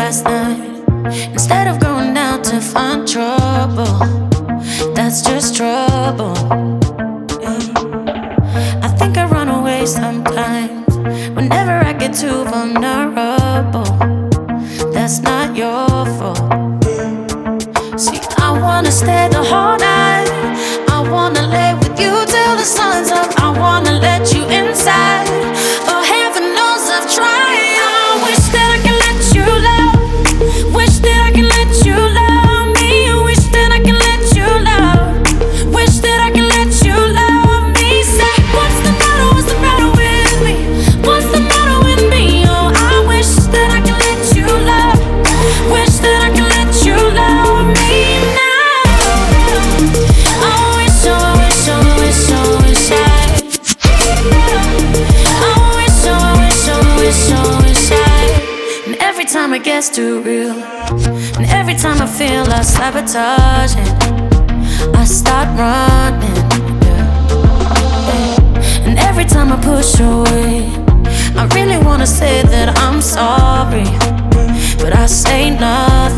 last night. Instead of going out to find trouble, that's just trouble. Yeah. I think I run away sometimes whenever I get too vulnerable. That's not your fault. See, I wanna stay the whole night. I wanna lay with you till the sun's up. I wanna let you inside. Oh, heaven knows I've tried. I wish that I could let you love. Wish that I could let you love me. Wish that I could let you love. Wish that I could let you love me. Say, what's the matter? What's the matter with me? What's the matter with me? Oh, I wish that I could let you love. Wish that I could let you love me now. I wish, oh, I wish, oh, I wish, oh, I wish And every time it gets too real, and every time I feel like sabotaging, I start running, yeah. And every time I push away, I really wanna say that I'm sorry, but I say nothing.